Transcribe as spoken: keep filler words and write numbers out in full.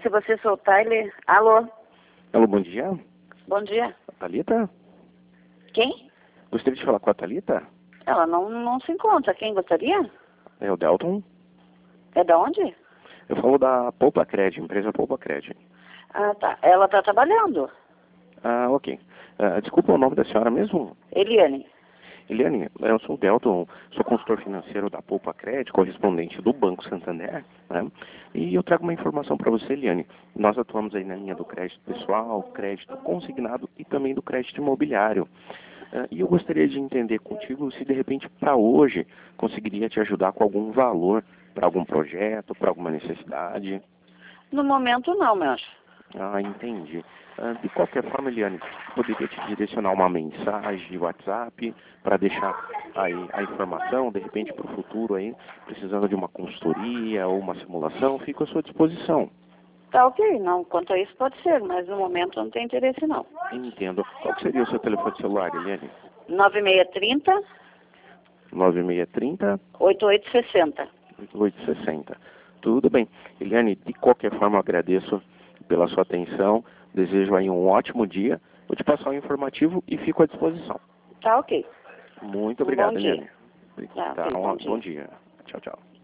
se você soltar ele... Alô? Alô, bom dia. Bom dia. Thalita? Quem? Gostaria de falar com a Thalita? Ela não, não se encontra. Quem gostaria? É o Delton. É da onde? Eu falo da Poupa Cred, empresa Poupa Cred. Ah, tá. Ela tá trabalhando. Ah, ok. Ah, desculpa o nome da senhora mesmo? Eliane. Eliane, eu sou o Delton, sou consultor financeiro da Poupa Cred, correspondente do Banco Santander, né? E eu trago uma informação para você, Eliane. Nós atuamos aí na linha do crédito pessoal, crédito consignado e também do crédito imobiliário. Uh, e eu gostaria de entender contigo se de repente para hoje conseguiria te ajudar com algum valor para algum projeto, para alguma necessidade. No momento não, meu anjo. Ah, entendi. Uh, de qualquer forma, Eliane, poderia te direcionar uma mensagem de WhatsApp para deixar aí a informação, de repente para o futuro aí, precisando de uma consultoria ou uma simulação, fico à sua disposição. Tá ok, não. Quanto a isso pode ser, mas no momento não tem interesse não. Entendo. Qual que seria o seu telefone celular, Eliane? nove seis três zero, nove seis três zero, oito oito seis zero. oito oito seis zero. Tudo bem. Eliane, de qualquer forma eu agradeço pela sua atenção, desejo aí um ótimo dia, vou te passar um informativo e fico à disposição. Tá ok. Muito obrigado, Bom Eliane. dia. Tá, Tá, ok, um bom dia. bom dia. Tchau, tchau.